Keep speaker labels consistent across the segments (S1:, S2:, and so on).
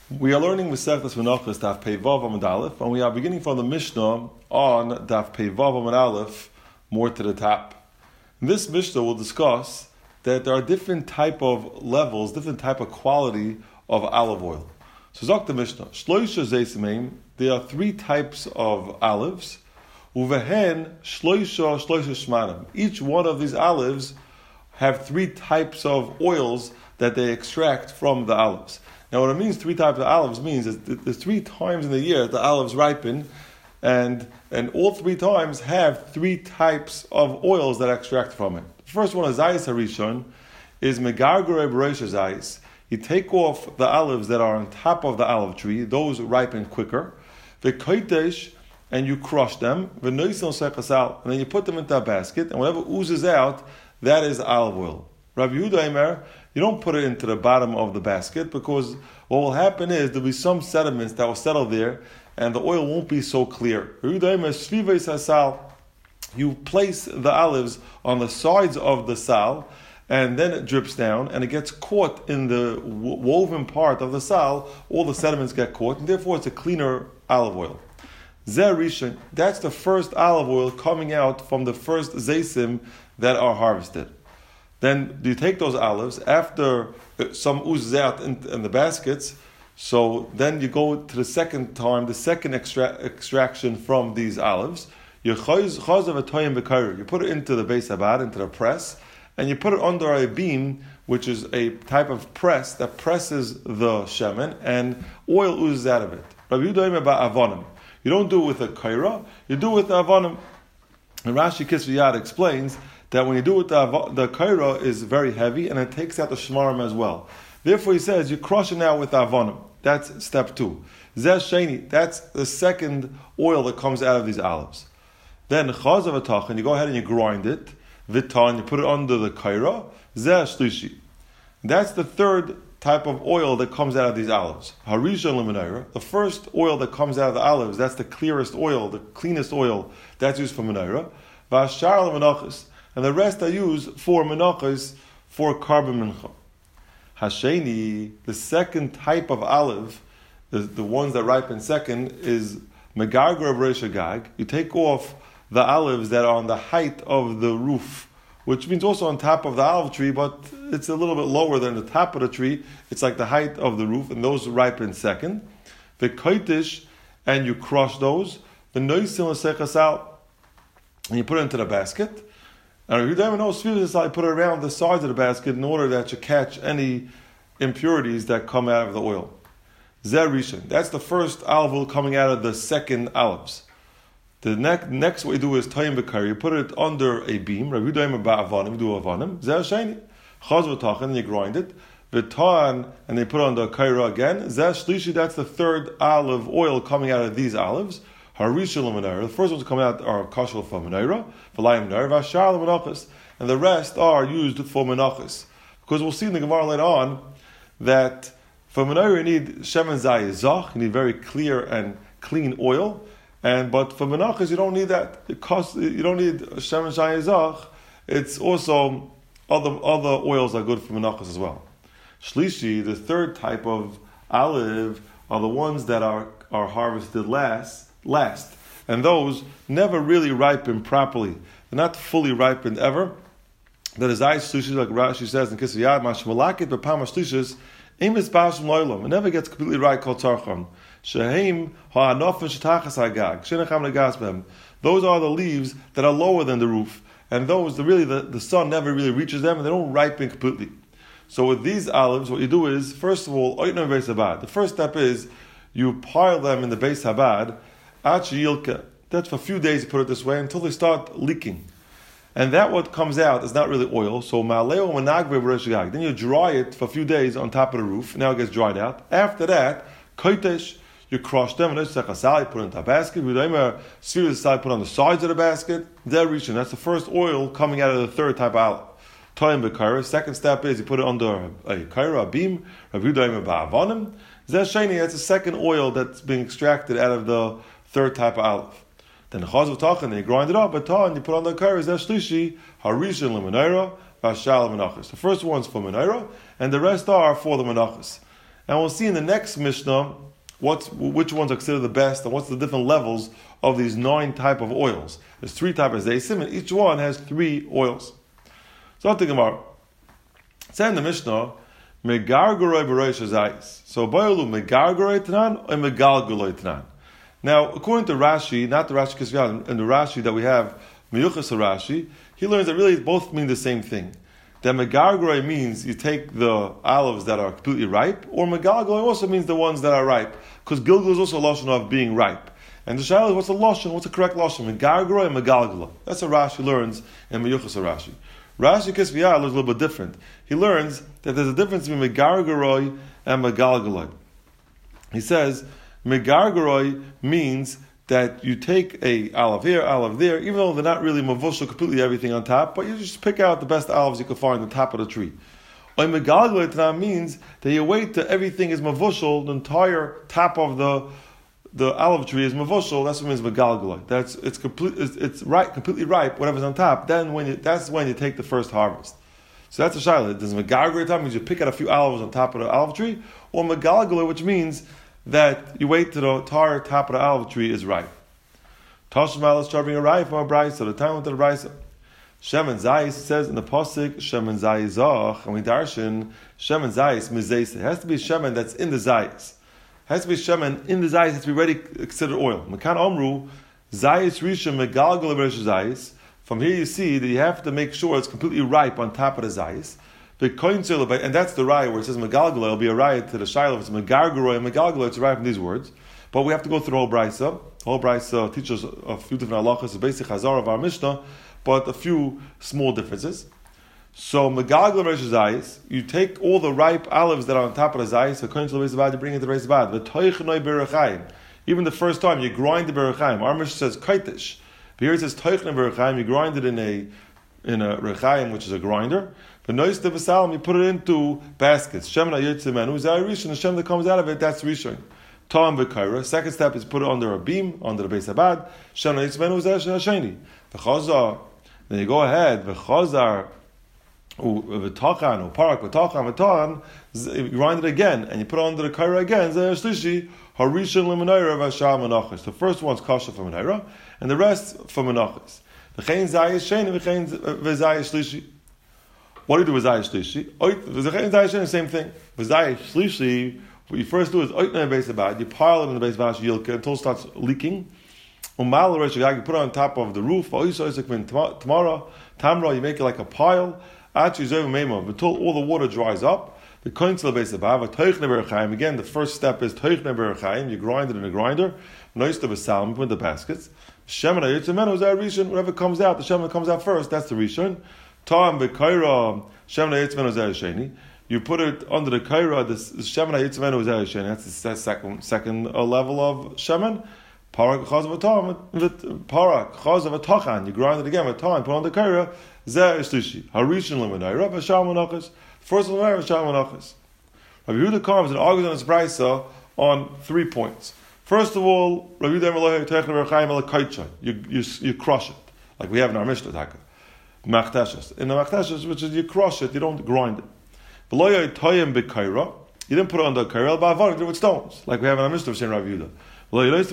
S1: We are learning Masechtas Menachos Daf Pei Vav Amud Aleph, and we are beginning from the Mishnah on Daf Pei Vav Amud Aleph, more to the top. In this Mishnah, we'll discuss that there are different type of levels, different type of quality of olive oil. So, Zok the Mishnah, Shloisha Zeisemeim, there are three types of olives. Uvehen Shloisha Shmanim. Each one of these olives have three types of oils that they extract from the olives. Now, what it means, three types of olives, means is the 3 times in the year the olives ripen, and all 3 times have 3 types of oils that extract from it. The first one is Zayis Harishon, is Megargore B'Rosh Zayis. You take off the olives that are on top of the olive tree; those ripen quicker. V'koitesh, and you crush them. V'noisil sechasal, and then you put them into a basket, and whatever oozes out, that is olive oil. Rabbi Yehuda Eimer, you don't put it into the bottom of the basket, because what will happen is there'll be some sediments that will settle there and the oil won't be so clear. You place the olives on the sides of the sal, and then it drips down and it gets caught in the woven part of the sal. All the sediments get caught, and therefore it's a cleaner olive oil. Zer Rishon, that's the first olive oil coming out from the first zaysim that are harvested. Then you take those olives, after some oozes out in the baskets, so then you go to the second time, the second extraction from these olives. You put it into the Beis Habad, into the press, and you put it under a beam, which is a type of press that presses the shemen, and oil oozes out of it. You don't do it with a kaira, you do it with the avonim. And Rashi Kisviyad explains that when you do it, the kaira is very heavy and it takes out the shmarim as well. Therefore, he says you crush it now with avonim. That's step 2. Zeh sheni, that's the second oil that comes out of these olives. Then chazav atach, and you go ahead and you grind it. Vitan, you put it under the kaira. Zeh shlishi, that's the third type of oil that comes out of these olives. Harishon l'menorah, the first oil that comes out of the olives, that's the clearest oil, the cleanest oil that's used for menorah. V'ashar l'menachos, and the rest I use for menachos, for carbon mincha. Hasheni, the second type of olive, the ones that ripen second, is megarger b'rosh hagag. You take off the olives that are on the height of the roof, which means also on top of the olive tree, but it's a little bit lower than the top of the tree. It's like the height of the roof, and those ripen second. The koitish, and you crush those. The noisil sechasal, and you put it into the basket. And you don't know, I put it around the sides of the basket in order that you catch any impurities that come out of the oil. Zer Rishon, that's the first olive oil coming out of the second olives. The next what you do is tayim b'kari. You put it under a beam. Rabbi Yehuda ba'avanim, do avanim. Zer sheni, chaz v'tachan, and you grind it. V'tan, and they put on the kaira again. Zer shlishi, that's the third olive oil coming out of these olives. Harishon l'menorah, the first ones coming out are kashal for menorah, v'layim menorah, v'ashar l'menachos, and the rest are used for menachos. Because we'll see in the Gemara later on that for menorah you need shemen zayizach, you need very clear and clean oil, but for menachos you don't need that. You don't need shemen zayizach. It's also other oils are good for menachos as well. Shlishi, the third type of olive, are the ones that are harvested last, and those never really ripen properly. They're not fully ripened ever. That is ice sushi, like Rashi says in Kisviyad, mashmalakit b'pam shlushis, emis bashim loylam. It never gets completely right called tarchon. Sheheim ha'anofen shetachas hagag, shenacham legas b'hem. Those are the leaves that are lower than the roof, and those the sun never really reaches them, and they don't ripen completely. So with these olives, what you do is, first of all, oitner Beis Habad. The first step is you pile them in the Beis Habad. That's for a few days, you put it this way, until they start leaking. And that what comes out is not really oil. So ma'aleo managbe b'rosh hagag. Then you dry it for a few days on top of the roof. Now it gets dried out. After that, koitesh, you crush them, and you put it into a basket. Put on the sides of the basket. That's the first oil coming out of the third type of olive. Toyim b'kaira. Second step is you put it under a kaira, a beam. Rabbi Yehuda ba'avanim. That's the second oil that's being extracted out of the third type of olive. Then chaz v'tachan, you grind it up, and you put on the kaira. Zeh shlishi, harishon l'menorah, v'ashar l'menachos. The first one's for menorah, and the rest are for the menachos. And we'll see in the next Mishnah which ones are considered the best and what's the different levels of these 9 type of oils. There's 3 types of zaysim, and each one has 3 oils. So I'll think about it. Say in the Mishnah, Megargoroi b'roish hazayis. So boilu megargoroi tanan or megalgoloi tanan. Now, according to Rashi, not the Rashi Kisviyah, and the Rashi that we have, Meyuchas Rashi, he learns that really both mean the same thing. That megargoroi means you take the olives that are completely ripe, or megalgoloi also means the ones that are ripe, because gilgul is also a lashon of being ripe. And the shaila is what's the lashon? What's the correct lashon? Megargoroi and megalgoloi. That's what Rashi learns in Meyuchas Rashi. Rashi Kisviyah learns a little bit different. He learns that there's a difference between megargoroi and megalgoloi. He says megargoroi means that you take a olive here, olive there, even though they're not really mavushal completely everything on top, but you just pick out the best olives you can find on the top of the tree. Or megalgoloi means that you wait till everything is mavushal, the entire top of the olive tree is mavushal. That's what means megalgoloi. It's ripe, completely ripe, whatever's on top. Then that's when you take the first harvest. So that's a shaila. Does megalgoloi means you pick out a few olives on top of the olive tree, or megalgoloi, which means that you wait till the entire top of the olive tree is ripe. Tashmal is charging a ripe from a brisa. The time to the brisa. Shemen Zayis says in the pasuk Shemen Zayizach, and we darshan Shemen Zayis mizeis. It has to be Shemen that's in the Zayis. It has to be Shemen in the Zayis. It has to be ready considered oil. Mekan Omru Zayis Rishon Megalgol Verish Zayis. From here you see that you have to make sure it's completely ripe on top of the Zayis. And that's the raya where it says Megalgoloi. It'll be a raya to the Shiloh. It's Megargoroi and Megalgoloi. It's a raya from these words. But we have to go through the whole brisa. The whole brisa teaches a few different halachas. It's the basic hazar of our Mishnah, but a few small differences. So Megalgoloi versus Zayis, you take all the ripe olives that are on top of the Zayis, according to the Beis Bad, you bring it to the Beis Bad. V'toichnoi berachayim. Even the first time you grind the berachayim. Our Mishnah says kaitish. But here it says toichnoi berachayim. You grind it in a rechayim, which is a grinder. The noise of Salam, you put it into baskets. Shemen ayitzimenu zayirishon. The shem that comes out of it, that's rishon. Tom v'kaira. Second step is put it under a beam, under the Beis Habad. Shemen ayitzimenu zayirishon. V'chazar. Then you go ahead. V'chazar v'tachan u'parak v'tachan v'tachan. You grind it again, and you put it under the kaira again. Zayir shlishi harishon l'menayra v'ashar menachos. The first one's kasha for menayra, and the rest for menachos. V'chein zayir sheni v'chein v'zayir shlishi. What do you do with Zayis Shlishi? The same thing. With Zayis Shlishi, what you first do is oitna Beis Habad. You pile it in the Beis Habad Yilka until it starts leaking. You put it on top of the roof. Tamra, you make it like a pile. Until all the water dries up. The Koinzel Beis Habad. Again, the first step is Toichne Berachayim. You grind it in a grinder. Nois to Besalim, put in the baskets. Shemen Ayitzimenu Zayir Rishon. Whatever comes out, the Shemen comes out first. That's the Rishon. Tom b'kaira shemen hayitzmenu zayir sheni. You put it under the kaira. The shemen hayitzmenu zayir sheni. That's the second level of shemen. Parak chazav atam. Parak chazav atachan. You grind it again with time. Put on the kaira. Zayir shlishi. Harishon lemenayra v'shal menachos. First lemenayra v'shal menachos. Rabbi Yehuda comes and argues on his brisa on 3 points. First of all, Rabbi Yehuda techne berachayim el kaitcha. You crush it like we have in our Mishnah Taka. Machtashas. In the machtashas, which is you crush it, you don't grind it. You didn't put it on the kaira, but you did it with stones, like we have in our Mishnah of Shem Rav Yehuda. You didn't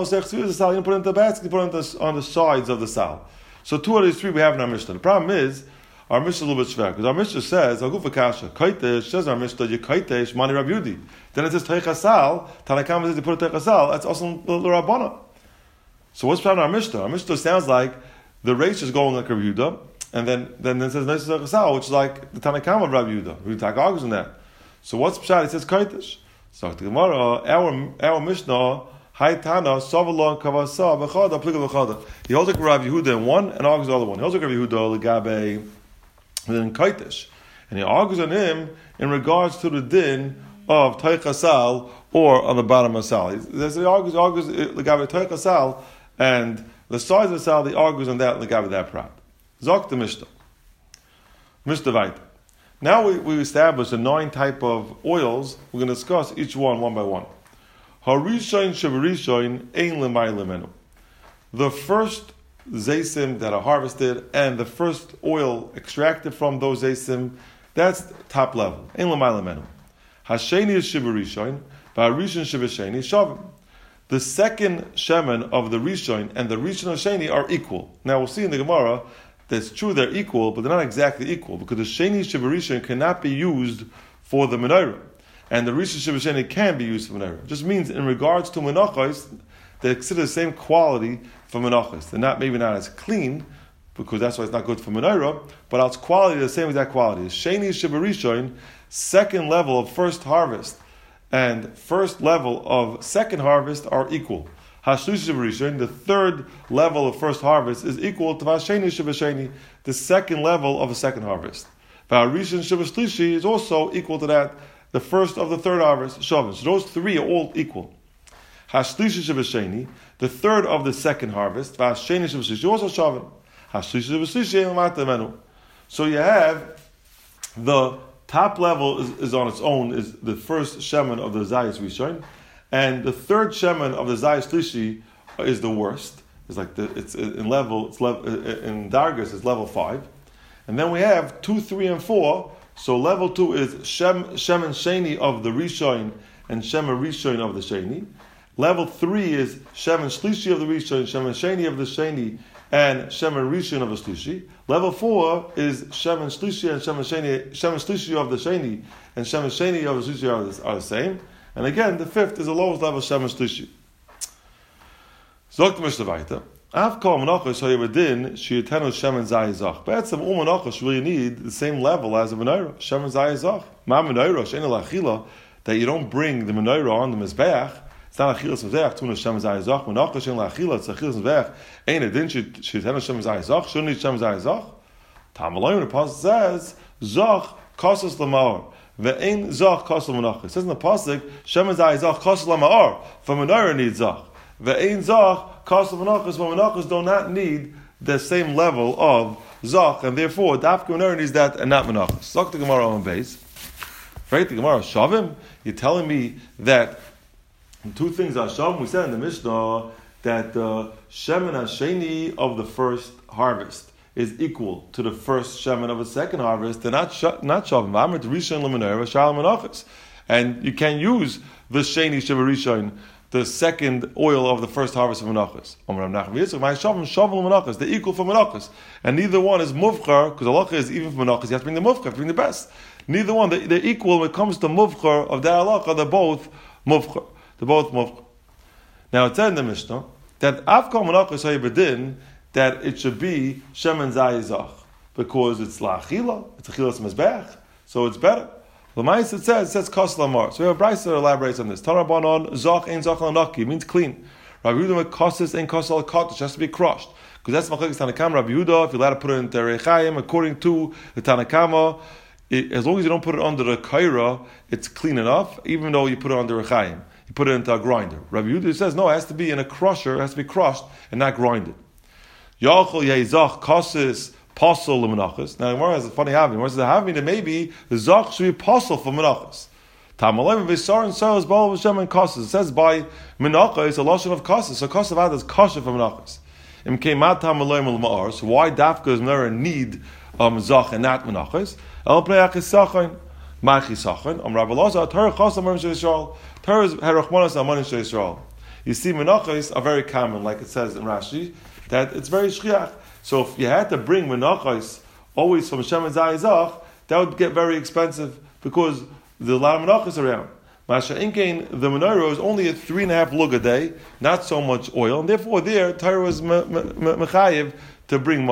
S1: put it in the basket, you put it on the sides of the sal. So 2 of these 3 we have in our Mishnah. The problem is, our Mishnah is a little bit shver, because our Mishnah says, says our Mishnah, you kaitesh, mani Rav Yehudi. Then it says teichasal, Tanakam says you put a teichasal, that's also the Rabbana. So what's the problem in our Mishnah? Our Mishnah sounds like the race is going like Rav Yehuda, and then it says Neisah Chasal, which is like the Tanakam of Rav Yehuda. Rav Yehuda argues in that. So what's Pshat? It says Kaitish. So the Gemara, our Mishnah, Haitana, Savalon, Kavasa, Bechada, Pliga Bechada. He holds like Rav Yehuda in one, and argues the other one. He holds like Rav Yehuda, Legabe, and then Kaitish. And he argues on him in regards to the din of Teichasal, or on the bottom of Sal. He argues Legabe Teichasal, and the size of the sal, he argues on that, Legabe that prat. Zok the Mishnah. Mishnah Vayta. Now we established the 9 type of oils. We're going to discuss each one by one. Harishain shevarishain ein lemay lemenu. The first zaysim that are harvested and the first oil extracted from those zaysim, that's top level. Ein lemay lemenu. Hasheni is shivarishon, v'harishon shivasheni shavim. The second shemen of the rishon and the rishon of sheni are equal. Now we'll see in the Gemara that it's true they're equal, but they're not exactly equal because the sheni shivarishon cannot be used for the menorah, and the rishon shivasheni can be used for menorah. It just means in regards to menachos, they consider the same quality for menachos. They're maybe not as clean, because that's why it's not good for menorah, but its quality is the same exact quality. Sheni shivarishon, second level of first harvest, and first level of second harvest are equal. Hashlishi shivarishon, the third level of first harvest, is equal to Hasheni shivasheni, the second level of a second harvest. V'harishon shivashlishi is also equal to that, the first of the third harvest, shavim. So those three are all equal. Hashlishi shivasheni, the third of the second harvest, v'hasheni shivashlishi, also shavim. So you have the top level is on its own, is the first shemen of the Zayis Rishon, and the third shemen of the Zayis Shlishi is the worst. It's like it's in Dargis is level 5, and then we have 2, 3, and 4. So level 2 is shemen sheni of the Rishon and shemen Rishon of the Sheni. Level 3 is shemen Shlishi of the Rishon, shemen Sheni of the Sheni, and shemen Rishon of the Shlishi. Level 4 is shemen Shlishi and shemen Shlishi of the Sheni, and shemen Sheni of the Shlishi are the same. And again, the fifth is the lowest level shemen Shlishi. Zogt Mishnah weiter. Av kol menachos hayavadin sheyitenu shemen zayizach. Be'etzem all menachos really need the same level as a menorah. Shemen zayizach. Ma menorah she'en l'achila, that you don't bring the menorah on the mizbeach. It's not achilas mizbeach. Tuna shemen zayizach. Menachos she'en l'achila. It's achilas mizbeach. Ein adin sheyitenu shemen zayizach. Shouldn't need shemen zayizach. Tamalayim, the pasuk says zach kosas l'maor. Ve'ein zach kosas l'menachos. It says in the pasuk shemen zayizach kosas l'maor. For menorah needs zach. Ve'ein zach kosas l'menachos. For menachos do not need the same level of zach, and therefore dafka menorah needs that and not menachos. Zach the Gemara on base. Right, the Gemara shavim. You're telling me that two things are shavim. We said in the Mishnah that the shemen hasheni of the first harvest is equal to the first shemen of a second harvest. They're not shavim. Amr to rishon lemenorah shal menachos, and you can use the sheni shivarishon, the second oil of the first harvest of menachos. They're equal for menachos, and neither one is muvchar, because halacha is even for menachos. You have to bring the muvchar, you have to bring the best. Neither one, they're equal when it comes to muvchar of that halacha. They're both muvchar. Now it said in the Mishnah that avkol menachos hayibedin, that it should be shemen zayizach, because it's la'achila, it's achilas mezbeach, so it's better. L'mais it says kos lamar. So we have a brayso that elaborates on this. Tarabanon zach ein zach lanaki means clean. Rabbi Yehuda kosis ein kos al kotish, has to be crushed, because that's machlekes Tanakama. Rabbi Yehuda, if you're allowed to put it into Rechaim, according to the Tanakama, as long as you don't put it under the kaira, it's clean enough. Even though you put it under Rechaim, you put it into a grinder. Rabbi Yehuda says no, it has to be in a crusher, it has to be crushed and not grinded. Yachol yezach kosis Posel l'menachos. Now, the Gemara has a funny having. Gemara says the having that maybe the zach should be posel for menachos. Tamalim v'sar and soil is bal v'shem and kosses. It says by menachos it's a lotion of kosses. So kosses av is kosher for menachos. Im keimat tamalim l'ma'ar. So why dafka is never need zach and not menachos? El pnei achisachin ma'achisachin. Rabbi Loza Torah chosam arim she'Yisrael. Torah is herachmanas amanim she'Yisrael. You see, menachos are very common, like it says in Rashi, that it's very shchiach. So if you had to bring menachos always from shemen zayizach, that would get very expensive because there's a lot of menachos around. Masha inkein, the menorah is only a 3.5 lug a day, not so much oil, and therefore there Torah was mechayiv to bring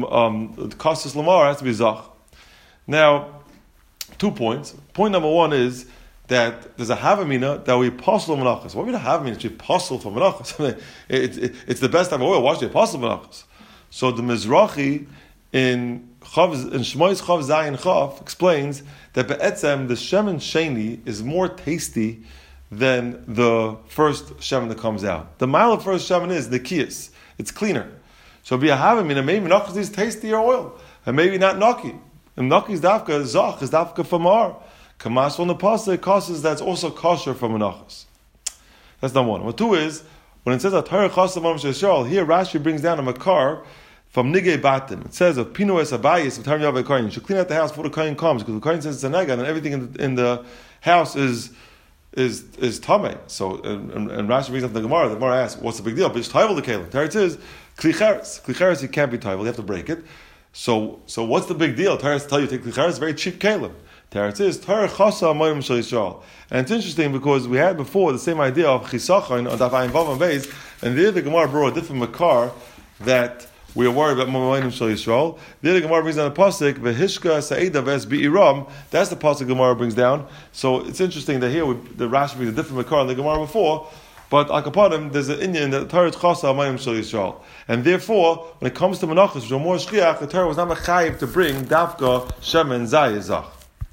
S1: kosas lamar has to be zach. Now, 2 points. Point number 1 is that there's a havamina that we posel menachos. What do you mean a havamina? It should be posel for menachos. I mean, it's the best type of oil. Why should it posel menachos? So the Mizrahi in Shmois Chav Zayin Chav explains that be'etzem the shemen sheni is more tasty than the first shemen that comes out. The mile of first shemen is the kiyas. It's cleaner. So be a havamina, maybe naki is tastier oil, and maybe not naki. And naki's dafka zach is dafka famar. Kamas on the pasuk kosses that's also kosher for menachos. That's number 1. Number 2 is when it says that Torah chosam am she'Yisrael, here Rashi brings down a makar from Nigei Batim. It says of Pinu es Abayis of Tarm Yavei Kohen. You should clean out the house before the Kohen comes, because the Kohen says it's a nega, and everything in the house is tamei. So and Rashi brings up the Gemara. The Gemara asks, "What's the big deal?" But it's tayvel the kelim. Teretz is klicheres. Klicheres you can't be tayvel. You have to break it. So what's the big deal? Teretz tell you take klicheres, very cheap kelim. Teretz is Torah chasa amayim shel Yisrael. And it's interesting because we had before the same idea of chisachon on daf ayin vav and beis, and there the Gemara brought a different makar that we are worried about Mamayim Shal Yisrael. The Gemara brings down the pasuk v'hishka sa'ida ves bi'iram. That's the pasuk Gemara brings down. So it's interesting that here the Rashi brings a different makar than the Gemara before. But akapadim, there's an Indian that Torah chasa Mamayim Shal Yisrael, and therefore when it comes to menachos, which are more shchiach, the Torah was not mechayiv to bring dafka shemen zayizach.